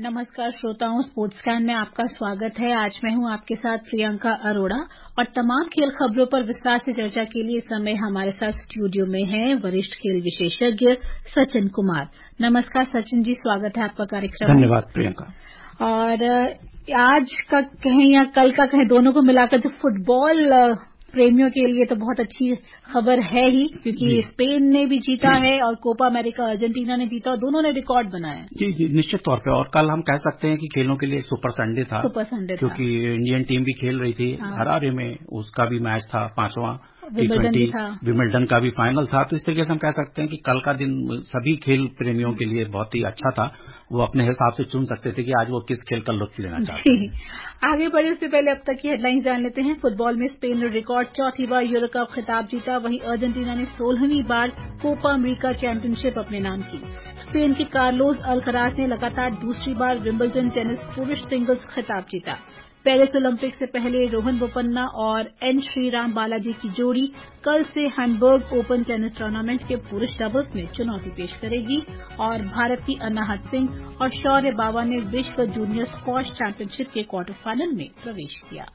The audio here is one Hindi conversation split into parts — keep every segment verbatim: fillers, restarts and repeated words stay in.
नमस्कार श्रोताओं, स्पोर्ट्स कैन में आपका स्वागत है। आज मैं हूं आपके साथ प्रियंका अरोड़ा और तमाम खेल खबरों पर विस्तार से चर्चा के लिए इस समय हमारे साथ स्टूडियो में हैं वरिष्ठ खेल विशेषज्ञ सचिन कुमार। नमस्कार सचिन जी, स्वागत है आपका कार्यक्रम। धन्यवाद प्रियंका। और आज का कहें या कल का कहें, दोनों को मिलाकर जो फुटबॉल प्रेमियों के लिए तो बहुत अच्छी खबर है ही, क्योंकि स्पेन ने भी जीता है और कोपा अमेरिका अर्जेंटीना ने जीता और दोनों ने रिकॉर्ड बनाया। जी जी निश्चित तौर पे। और कल हम कह सकते हैं कि खेलों के लिए सुपर संडे था। सुपर संडे क्योंकि था। इंडियन टीम भी खेल रही थी। हाँ। हरारे में उसका भी मैच था, पांचवां टी ट्वेंटी विमिल्टन का भी फाइनल था। तो इस तरीके से हम कह सकते हैं कि कल का दिन सभी खेल प्रेमियों के लिए बहुत ही अच्छा था। वो अपने हिसाब से चुन सकते थे कि आज वो किस खेल का लुत्फ लेना चाहते हैं। आगे बढ़े उससे पहले अब तक की हेडलाइंस जान लेते हैं। फुटबॉल में स्पेन ने रिकॉर्ड चौथी बार यूरो कप खिताब जीता। वहीं अर्जेंटीना ने सोलहवीं बार कोपा अमेरिका चैंपियनशिप अपने नाम की। स्पेन के कार्लोस अल्कराज ने लगातार दूसरी बार विंबलडन टेनिस पुरुष सिंगल्स खिताब जीता। पेरिस ओलंपिक से पहले रोहन बोपन्ना और एन श्रीराम बालाजी की जोड़ी कल से हैम्बर्ग ओपन टेनिस टूर्नामेंट के पुरुष डबल्स में चुनौती पेश करेगी। और भारत की अनाहत सिंह और शौर्य बाबा ने विश्व जूनियर स्क्वॉश चैंपियनशिप के क्वार्टर फाइनल में प्रवेश किया।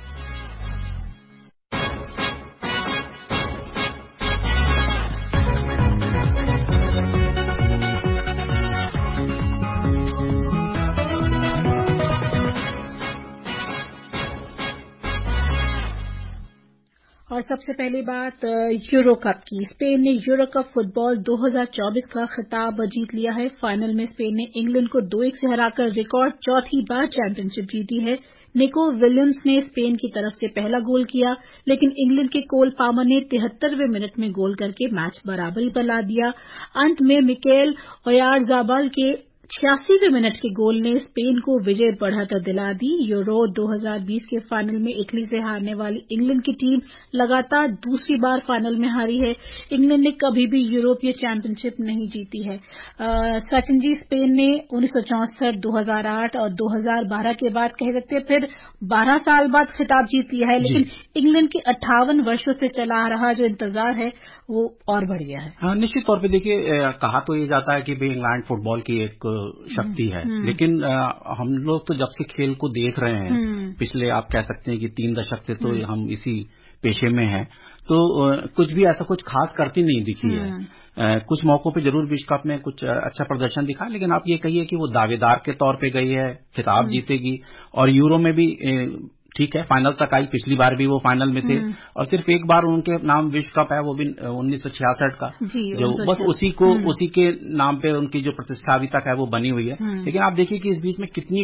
और सबसे पहली बात यूरो कप की। स्पेन ने यूरो कप फुटबॉल दो हज़ार चौबीस का खिताब जीत लिया है। फाइनल में स्पेन ने इंग्लैंड को दो एक से हराकर रिकॉर्ड चौथी बार चैंपियनशिप जीती है। निको विलियम्स ने स्पेन की तरफ से पहला गोल किया, लेकिन इंग्लैंड के कोल पामर ने तिहत्तरवें मिनट में गोल करके मैच बराबरी पर ला दिया। अंत में मिकेल ओयारज़ाबाल के छियासीवें मिनट के गोल ने स्पेन को विजय बढ़त दिला दी। यूरो दो हज़ार बीस के फाइनल में इटली से हारने वाली इंग्लैंड की टीम लगातार दूसरी बार फाइनल में हारी है। इंग्लैंड ने कभी भी यूरोपीय चैंपियनशिप नहीं जीती है। आ, सचिन जी, स्पेन ने उन्नीस सौ चौसठ, दो हज़ार आठ और दो हज़ार बारह के बाद कह सकते हैं फिर बारह साल बाद खिताब जीत लिया है, लेकिन इंग्लैंड के अट्ठावन वर्षों से चला आ रहा जो इंतजार है वो और बढ़ गया है। हाँ, निश्चित तौर पे देखिए, कहा तो ये जाता है कि भाई इंग्लैंड फुटबॉल की एक शक्ति है, लेकिन आ, हम लोग तो जब से खेल को देख रहे हैं, पिछले आप कह सकते हैं कि तीन दशक से तो हम इसी पेशे में हैं, तो आ, कुछ भी ऐसा कुछ खास करती नहीं दिखी है। आ, कुछ मौकों पे जरूर विश्व कप में कुछ अच्छा प्रदर्शन दिखा, लेकिन आप ये कहिए कि वो दावेदार के तौर पे गई है, खिताब जीतेगी। और यूरो में भी ठीक है, फाइनल तक आई, पिछली बार भी वो फाइनल में थे। और सिर्फ एक बार उनके नाम विश्व कप है, वो भी उन्नीस सौ छियासठ का, जो बस उसी को उसी के नाम पे उनकी जो प्रतिष्ठा अभी तक है वो बनी हुई है। लेकिन आप देखिए कि इस बीच में कितनी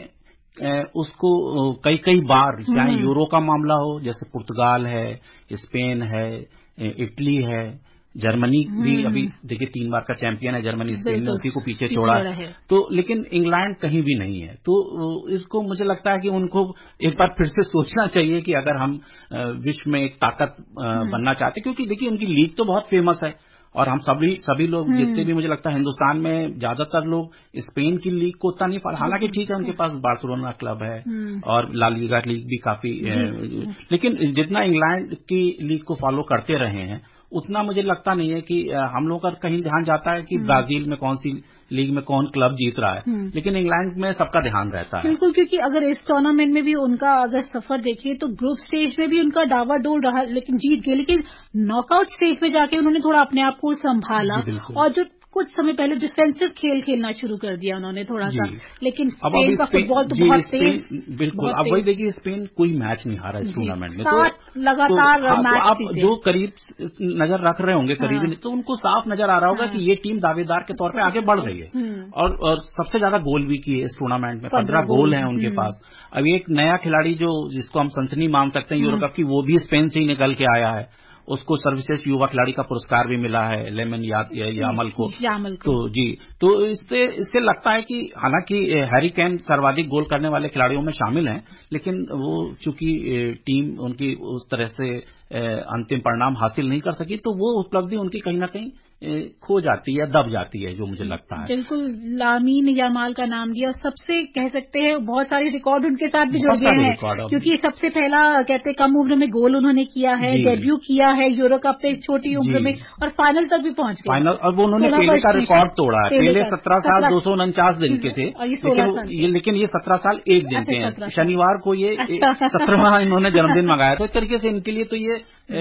टीमें उसको कई कई बार, चाहे यूरो का मामला हो, जैसे पुर्तगाल है, स्पेन है, इटली है, जर्मनी भी अभी देखिए तीन बार का चैंपियन है जर्मनी, स्पेन ने उसी को पीछे छोड़ा है। तो लेकिन इंग्लैंड कहीं भी नहीं है। तो इसको मुझे लगता है कि उनको एक बार फिर से सोचना चाहिए कि अगर हम विश्व में एक ताकत बनना चाहते, क्योंकि देखिए उनकी लीग तो बहुत फेमस है और हम सभी सभी लोग जितने भी, मुझे लगता है हिंदुस्तान में ज्यादातर लोग स्पेन की लीग को उतना नहीं पढ़, हालांकि ठीक है उनके पास बार्सिलोना क्लब है और ला लीगा लीग भी काफी, लेकिन जितना इंग्लैंड की लीग को फॉलो करते रहे हैं उतना मुझे लगता नहीं है कि हम लोग का कहीं ध्यान जाता है कि ब्राजील में कौन सी लीग में कौन क्लब जीत रहा है, लेकिन इंग्लैंड में सबका ध्यान रहता है। बिल्कुल, क्योंकि अगर इस टूर्नामेंट में भी उनका अगर सफर देखिए तो ग्रुप स्टेज में भी उनका डावाडोल रहा, लेकिन जीत गए। लेकिन नॉकआउट स्टेज में जाके उन्होंने थोड़ा अपने आप को संभाला और जो कुछ समय पहले डिफेंसिव खेल खेलना शुरू कर दिया उन्होंने थोड़ा सा। लेकिन स्पेन का फुटबॉल तो बहुत तेज, बिल्कुल। अब वही देखिए, स्पेन कोई मैच नहीं हारा इस टूर्नामेंट में, तो लगातार तो, मैच तो आप जो करीब नजर रख रहे होंगे करीबी, तो उनको साफ नजर आ रहा होगा कि ये टीम दावेदार के तौर पे आगे बढ़ रही है। और, और सबसे ज्यादा गोल भी किए इस टूर्नामेंट में, पंद्रह गोल हैं उनके पास। अब एक नया खिलाड़ी जो जिसको हम सनसनी मान सकते हैं यूरो कप की, वो भी स्पेन से ही निकल के आया है। उसको सर्वश्रेष्ठ युवा खिलाड़ी का पुरस्कार भी मिला है, लेमन या, यामल को, यामल को। तो जी, तो इससे इससे लगता है कि हालांकि हैरी केन सर्वाधिक गोल करने वाले खिलाड़ियों में शामिल हैं, लेकिन वो चूंकि टीम उनकी उस तरह से अंतिम परिणाम हासिल नहीं कर सकी, तो वो उपलब्धि उनकी कहीं ना कहीं खो जाती है, दब जाती है, जो मुझे लगता है। बिल्कुल, लामीन यामाल का नाम दिया, सबसे कह सकते हैं बहुत सारे रिकॉर्ड उनके साथ भी जुड़ गए हैं, क्योंकि सबसे पहला कहते कम उम्र में गोल उन्होंने किया है, डेब्यू किया है यूरो कप पे छोटी उम्र में, और फाइनल तक भी पहुंच गए। फाइनल, और वो उन्होंने पेले का रिकॉर्ड तोड़ा है। पेले सत्रह साल दो सौ उनचास दिन के थे, लेकिन, लेकिन ये सत्रह साल एक दिन के हैं। शनिवार को ये सत्रहवां इन्होंने जन्मदिन मंगाया, तो इस तरीके से इनके लिए तो ये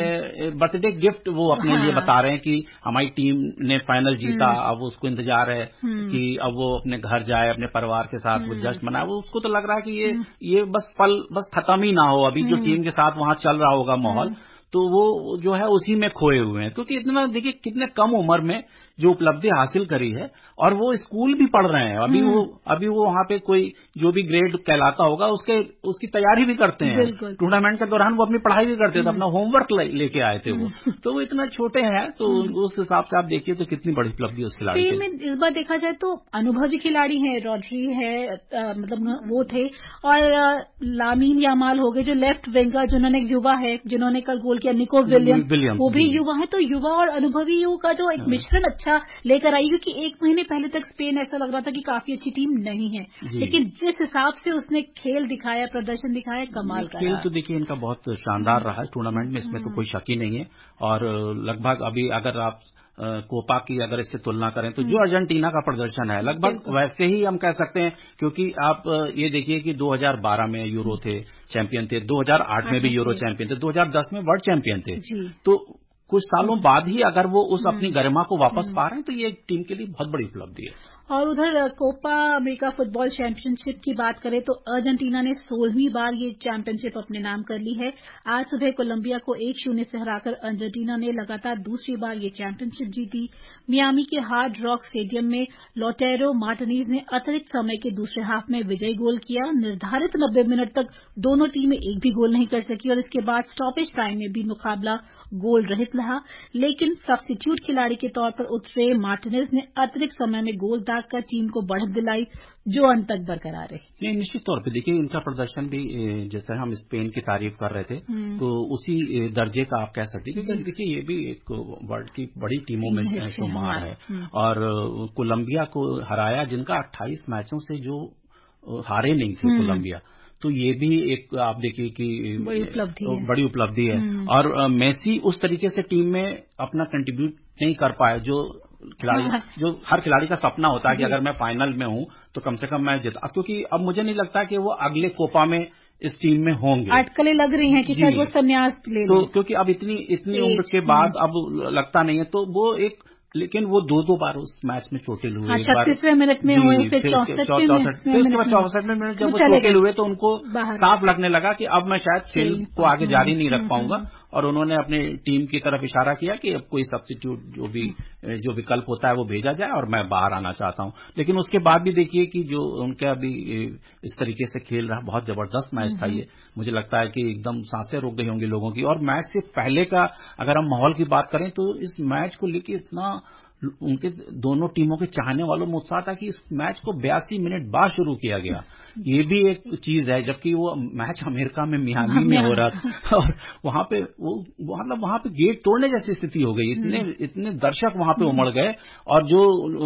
बर्थडे गिफ्ट वो अपने लिए बता रहे हैं कि हमारी टीम ने फाइनल जीता, अब उसको इंतजार है कि अब वो अपने घर जाए, अपने परिवार के साथ वो जश्न मनाए। वो उसको तो लग रहा है कि ये ये बस पल बस खत्म ही ना हो, अभी जो टीम के साथ वहां चल रहा होगा माहौल, तो वो जो है उसी में खोए हुए हैं। क्योंकि इतना देखिए कितने कम उम्र में जो उपलब्धि हासिल करी है, और वो स्कूल भी पढ़ रहे हैं अभी। वो अभी वो वहां पे कोई जो भी ग्रेड कहलाता होगा उसके उसकी तैयारी भी करते हैं। टूर्नामेंट के दौरान वो अपनी पढ़ाई भी करते थे, अपना होमवर्क लेके आए थे वो। तो वो इतना छोटे हैं, तो उस हिसाब से आप देखिए तो कितनी बड़ी उपलब्धि उस खिलाड़ी की। में इस बार देखा जाए तो अनुभवी खिलाड़ी हैं, रॉड्री है, आ, मतलब वो थे, और लामीन यामाल हो गए जो लेफ्ट विंगर, जिन्होंने युवा है, जिन्होंने कल गोल किया, निको विलियम्स, वो भी युवा है। तो युवा और अनुभवी युवा का जो एक मिश्रण अच्छा लेकर आई, क्योंकि एक महीने पहले तक स्पेन ऐसा लग रहा था कि काफी अच्छी टीम नहीं है, लेकिन जिस हिसाब से उसने खेल दिखाया, प्रदर्शन दिखाया, कमाल का खेल तो देखिए इनका बहुत शानदार रहा है टूर्नामेंट में, इसमें तो कोई शक ही नहीं है। और लगभग अभी अगर आप कोपा की अगर इससे तुलना करें तो जो अर्जेंटीना का प्रदर्शन है लगभग वैसे ही हम कह सकते हैं, क्योंकि आप ये देखिए कि दो हज़ार बारह में यूरो थे, चैंपियन थे, दो हज़ार आठ में भी यूरो चैंपियन थे, दो हज़ार दस में वर्ल्ड चैंपियन थे। तो कुछ सालों बाद ही अगर वो उस अपनी गरिमा को वापस पा रहे हैं, तो ये टीम के लिए बहुत बड़ी उपलब्धि है। और उधर कोपा अमेरिका फुटबॉल चैंपियनशिप की बात करें तो अर्जेंटीना ने सोलहवीं बार ये चैंपियनशिप अपने नाम कर ली है। आज सुबह कोलंबिया को एक शून्य से हराकर अर्जेंटीना ने लगातार दूसरी बार ये चैंपियनशिप जीती। मियामी के हार्ड रॉक स्टेडियम में लोटेरो मार्टिनेज ने अतिरिक्त समय के दूसरे हाफ में विजयी गोल किया। निर्धारित नब्बे मिनट तक दोनों टीमें एक भी गोल नहीं कर सकी और इसके बाद स्टॉपेज टाइम में भी मुकाबला गोल रहित रहा, लेकिन सब्स्टिट्यूट खिलाड़ी के तौर पर उतरे मार्टिनेज ने अतिरिक्त समय में गोल दागकर टीम को बढ़त दिलाई, जो अंत तक बरकरार रही। नहीं, निश्चित तौर पे देखिए इनका प्रदर्शन भी, जैसे हम स्पेन की तारीफ कर रहे थे, तो उसी दर्जे का आप कह सकते हैं, क्योंकि देखिए ये भी एक वर्ल्ड की बड़ी टीमों में शुमार है। और कोलंबिया को हराया, जिनका अट्ठाईस मैचों से जो हारे नहीं थे कोलंबिया, तो ये भी एक आप देखिए कि बड़ी उपलब्धि है, बड़ी उपलब्धि है। और मेसी उस तरीके से टीम में अपना कंट्रीब्यूट नहीं कर पाए, जो खिलाड़ी जो हर खिलाड़ी का सपना होता है कि अगर मैं फाइनल में हूं तो कम से कम मैं जीता। क्योंकि अब मुझे नहीं लगता कि वो अगले कोपा में इस टीम में होंगे। अटकलें लग रही हैं कि शायद वो संन्यास ले लें। तो क्योंकि अब इतनी इतनी उम्र के बाद अब लगता नहीं है, तो वो एक, लेकिन वो दो दो बार उस मैच में चोटिल हुए। छत्तीसवें मिनट में हुए, फिर चौसठवें मिनट, फिर उसके बाद चौसठवें मिनट जब वो चोटिल हुए तो उनको साफ लगने लगा कि अब मैं शायद खेल को आगे जारी नहीं रख पाऊंगा। और उन्होंने अपनी टीम की तरफ इशारा किया कि अब कोई सब्स्टिट्यूट जो भी जो विकल्प होता है वो भेजा जाए और मैं बाहर आना चाहता हूं। लेकिन उसके बाद भी देखिए कि जो उनके अभी इस तरीके से खेल रहा, बहुत जबरदस्त मैच था ये। मुझे लगता है कि एकदम सांसें रुक गई होंगी लोगों की। और मैच से पहले का अगर हम माहौल की बात करें तो इस मैच को लेकर इतना उनके दोनों टीमों के चाहने वालों में उत्साह था कि इस मैच को बयासी मिनट बाद शुरू किया गया। ये भी एक चीज है, जबकि वो मैच अमेरिका में मियामी में हो रहा था और वहां पे वो मतलब वहां पे गेट तोड़ने जैसी स्थिति हो गई। इतने इतने दर्शक वहां पे उमड़ गए, और जो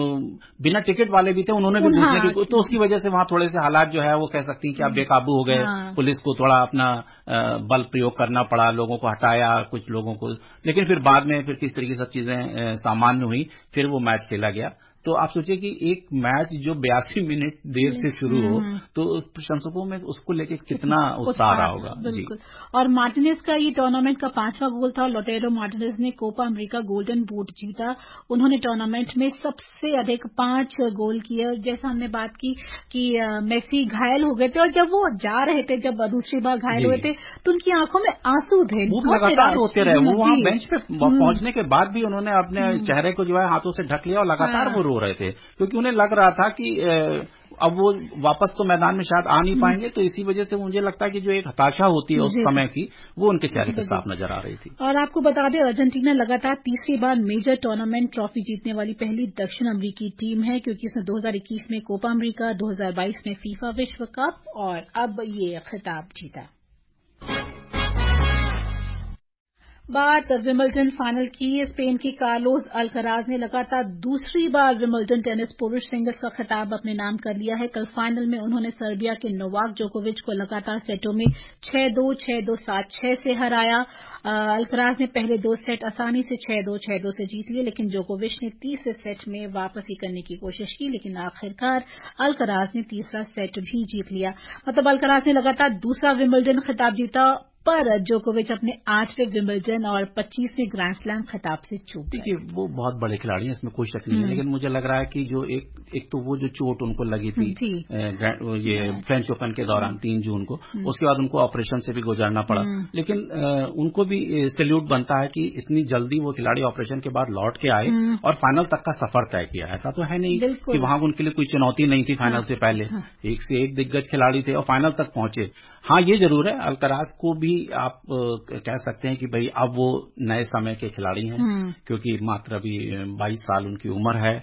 बिना टिकट वाले भी थे उन्होंने भी घुसने की, तो उसकी वजह से वहां थोड़े से हालात जो है वो कह सकती हैं कि आप बेकाबू हो गए। पुलिस को थोड़ा अपना बल प्रयोग करना पड़ा, लोगों को हटाया कुछ लोगों को, लेकिन फिर बाद में फिर किस तरीके सब चीजें सामान्य हुई, फिर वो मैच खेला गया। तो आप सोचिए कि एक मैच जो बयासी मिनट देर से शुरू हो, तो प्रशंसकों में उसको लेके कितना उत्साह रहा होगा। बिल्कुल। और मार्टिनेज का ये टूर्नामेंट का पांचवा गोल था। लोटेरो मार्टिनेज ने कोपा अमेरिका गोल्डन बूट जीता। उन्होंने टूर्नामेंट में सबसे अधिक पांच गोल किए। जैसा हमने बात की कि मेसी घायल हो गए थे, और जब वो जा रहे थे, जब दूसरी बार घायल हुए थे, तो उनकी आंखों में आंसू थे, वो लगातार रोते रहे। वो वहां बेंच पे पहुंचने के बाद भी उन्होंने अपने चेहरे को जो है हाथों से ढक लिया और लगातार वो रो रहे थे, क्योंकि उन्हें लग रहा था कि अब वो वापस तो मैदान में शायद आ नहीं पाएंगे। तो इसी वजह से मुझे लगता है कि जो एक हताशा होती है उस समय की, वो उनके चेहरे पे साफ नजर आ रही थी। और आपको बता दें, अर्जेंटीना लगातार तीसरी बार मेजर टूर्नामेंट ट्रॉफी जीतने वाली पहली दक्षिण अमेरिकी टीम है, क्योंकि उसने दो हज़ार इक्कीस में कोपा अमेरिका, दो हज़ार बाईस में फीफा विश्व कप और अब ये खिताब जीता। बात विंबलडन फाइनल की। स्पेन की कार्लोस अल्कराज ने लगातार दूसरी बार विंबलडन टेनिस पुरुष सिंगल्स का खिताब अपने नाम कर लिया है। कल फाइनल में उन्होंने सर्बिया के नोवाक जोकोविच को लगातार सेटों में छह दो, छह दो, सात छह से हराया। अल्कराज ने पहले दो सेट आसानी से छह दो, छह दो से जीत लिए, लेकिन जोकोविच ने तीसरे सेट में वापसी करने की कोशिश की, लेकिन आखिरकार अल्कराज ने तीसरा सेट भी जीत लिया। मतलब अल्कराज ने लगातार दूसरा विंबलडन खिताब जीता, पर जोकोविच अपने आठवें विंबलडन और पच्चीसवें ग्रैंड स्लैम खिताब से चूक गए। देखिए, वो बहुत बड़े खिलाड़ी हैं, इसमें कोई शक नहीं है, लेकिन मुझे लग रहा है कि जो एक एक तो वो जो चोट उनको लगी थी ये फ्रेंच ओपन के दौरान तीन जून को, उसके बाद उनको ऑपरेशन से भी गुजरना पड़ा, लेकिन उनको भी सैल्यूट बनता है कि इतनी जल्दी वो खिलाड़ी ऑपरेशन के बाद लौट के आए और फाइनल तक का सफर तय किया। ऐसा तो है नहीं कि वहां उनके लिए कोई चुनौती नहीं थी फाइनल से पहले, एक से एक दिग्गज खिलाड़ी थे और फाइनल तक पहुंचे। हाँ, ये जरूर है, अल्कराज को भी आप कह सकते हैं कि भाई अब वो नए समय के खिलाड़ी हैं, क्योंकि मात्र अभी बाईस साल उनकी उम्र है।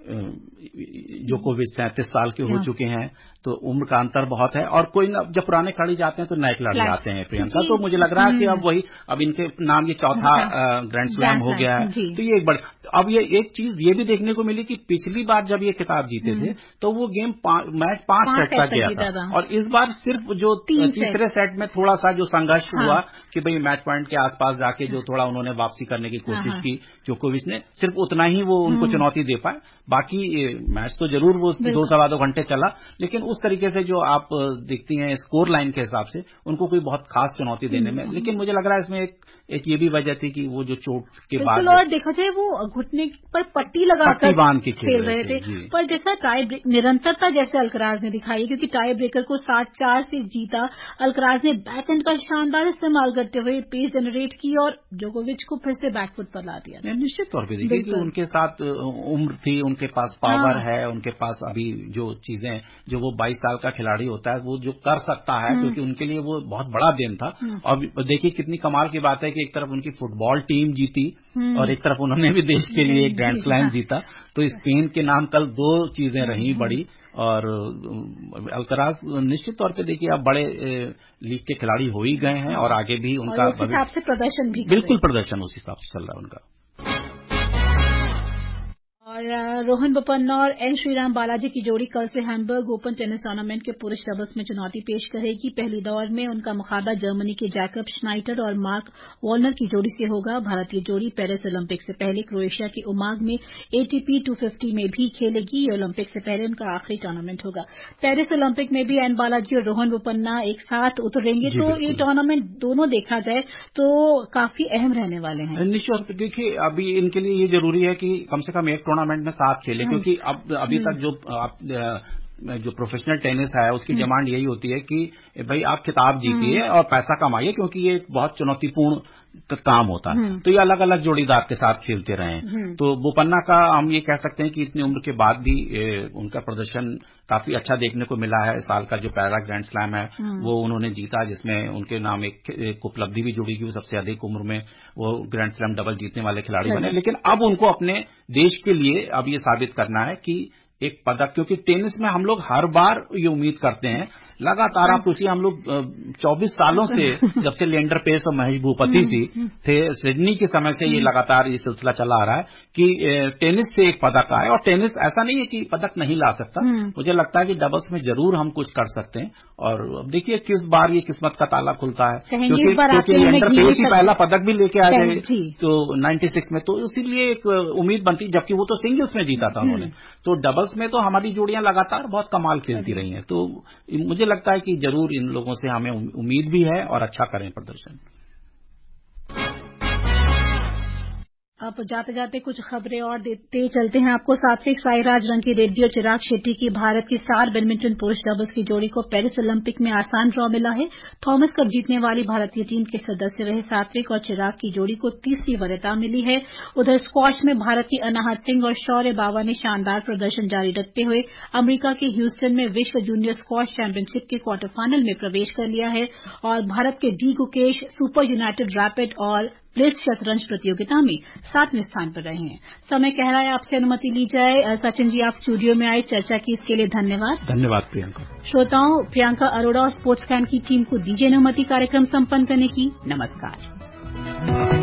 जोकोविच सैंतीस साल के हो चुके हैं, तो उम्र का अंतर बहुत है। और कोई जब पुराने खिलाड़ी जाते हैं तो नए खिलाड़ी आते हैं प्रियंका, तो मुझे लग रहा है कि अब वही अब इनके नाम ये चौथा ग्रैंड स्लैम हो गया है, तो ये एक बड़े। अब ये एक चीज ये भी देखने को मिली कि पिछली बार जब ये खिताब जीते थे तो वो गेम मैच पांच सेट तक गया था, और इस बार सिर्फ जो तीसरे सेट में थोड़ा सा जो संघर्ष हुआ कि भाई मैच पॉइंट के आसपास जाके जो थोड़ा उन्होंने वापसी करने की कोशिश की जोकोविच ने, सिर्फ उतना ही वो उनको चुनौती दे पाए। बाकी मैच तो जरूर वो दो सवा दो घंटे चला, लेकिन उस तरीके से जो आप देखती हैं स्कोर लाइन के हिसाब से उनको कोई बहुत खास चुनौती देने में, लेकिन मुझे लग रहा है इसमें एक एक ये भी वजह थी कि वो जो चोट के बाद और देखा जाए वो घुटने पर पट्टी लगाकर बांध के खेल रहे थे, पर जैसा टाई ब्रेक निरंतरता जैसे अल्कराज ने दिखाई, क्योंकि टाई ब्रेकर को सात चार से जीता। अल्कराज ने बैकहैंड का शानदार इस्तेमाल करते हुए पेस जनरेट की और जोकोविच को फिर से बैकफुट पर ला दिया। निश्चित तौर पर देखिए कि उनके साथ उम्र थी, उनके पास पावर है, उनके पास अभी जो चीजें जो वो बाईस साल का खिलाड़ी होता है वो जो कर सकता है, क्योंकि उनके लिए वो बहुत बड़ा दिन था। और देखिए कितनी कमाल की बात है कि एक तरफ उनकी फुटबॉल टीम जीती और एक तरफ उन्होंने भी देश के लिए एक ग्रैंड स्लैम जीता, तो स्पेन के नाम कल दो चीजें रही बड़ी। और अल्कराज निश्चित तौर पे देखिए अब बड़े लीग के खिलाड़ी हो ही गए हैं और आगे भी उनका उस हिसाब से प्रदर्शन भी बिल्कुल प्रदर्शन उस हिसाब से चल रहा है उनका। और रोहन बोपन्ना और एन श्रीराम बालाजी की जोड़ी कल से हैम्बर्ग ओपन टेनिस टूर्नामेंट के पुरुष डबल्स में चुनौती पेश करेगी। पहली दौर में उनका मुकाबला जर्मनी के जैकब श्नाइडर और मार्क वॉलनर की जोड़ी से होगा। भारतीय जोड़ी पेरिस ओलंपिक से पहले क्रोएशिया के उमाग में एटीपी दो सौ पचास में भी खेलेगी। ये ओलंपिक से पहले उनका आखिरी टूर्नामेंट होगा। पेरिस ओलंपिक में भी एन बालाजी और रोहन बोपन्ना एक साथ उतरेंगे, तो ये टूर्नामेंट दोनों देखा जाए तो काफी अहम रहने वाले हैं। निश्चित देखिए अभी इनके लिए ये जरूरी है कि कम से कम एक टूर्नामेंट में साथ खेले, क्योंकि अब अभी तक जो आप जो प्रोफेशनल टेनिस है उसकी डिमांड यही होती है कि भाई आप खिताब जीतिए और पैसा कमाइए, क्योंकि ये बहुत चुनौतीपूर्ण काम होता है। तो ये अलग अलग जोड़ीदार के साथ खेलते रहे। तो बोपन्ना का हम ये कह सकते हैं कि इतनी उम्र के बाद भी ए, उनका प्रदर्शन काफी अच्छा देखने को मिला है। साल का जो पहला ग्रैंड स्लैम है वो उन्होंने जीता, जिसमें उनके नाम एक, एक उपलब्धि भी जुड़ी कि वो सबसे अधिक उम्र में वो ग्रैंड स्लैम डबल जीतने वाले खिलाड़ी बने। लेकिन अब उनको अपने देश के लिए अब ये साबित करना है कि एक पदक, क्योंकि टेनिस में हम लोग हर बार ये उम्मीद करते हैं लगातार, आप पूछिए हम लोग चौबीस सालों से जब से लिएंडर पेस और महेश भूपति सी थे सिडनी के समय से ये लगातार ये सिलसिला चला आ रहा है कि टेनिस से एक पदक आए। और टेनिस ऐसा नहीं है कि पदक नहीं ला सकता, मुझे लगता है कि डबल्स में जरूर हम कुछ कर सकते हैं। और अब देखिए किस बार ये किस्मत का ताला खुलता है, क्योंकि क्योंकि लिएंडर पेस ही पहला पदक भी लेके आ गए तो छियानवे में, तो इसीलिए एक उम्मीद बनती, जबकि वो तो सिंगल्स में जीता था उन्होंने। तो डबल्स में तो हमारी जोड़ियां लगातार बहुत कमाल खेलती रही हैं। तो मुझे लगता है कि जरूर इन लोगों से हमें उम्मीद भी है और अच्छा करें प्रदर्शन। अब जाते जाते कुछ खबरें और देते चलते हैं आपको। सात्विक साईराज रंकी रेड्डी और चिराग शेट्टी की भारत की स्टार बैडमिंटन पुरुष डबल्स की जोड़ी को पेरिस ओलंपिक में आसान ड्रॉ मिला है। थॉमस कप जीतने वाली भारतीय टीम के सदस्य रहे सात्विक और चिराग की जोड़ी को तीसरी वरीयता मिली है। उधर स्क्वॉश में भारत की अनाहत सिंह और शौर्य बावा ने शानदार प्रदर्शन जारी रखते हुए अमेरिका के ह्यूस्टन में विश्व जूनियर स्क्वॉश चैंपियनशिप के क्वार्टर फाइनल में प्रवेश कर लिया है। और भारत के D Gukesh super united rapid और ब्लिट्ज शतरंज प्रतियोगिता में सातवें स्थान पर रहे हैं। समय कह रहा है आपसे अनुमति ली जाए। सचिन जी, आप स्टूडियो में आए, चर्चा की, इसके लिए धन्यवाद। धन्यवाद प्रियंका। श्रोताओं, प्रियंका अरोड़ा और स्पोर्ट्स कैन की टीम को दीजिए अनुमति कार्यक्रम संपन्न करने की। नमस्कार।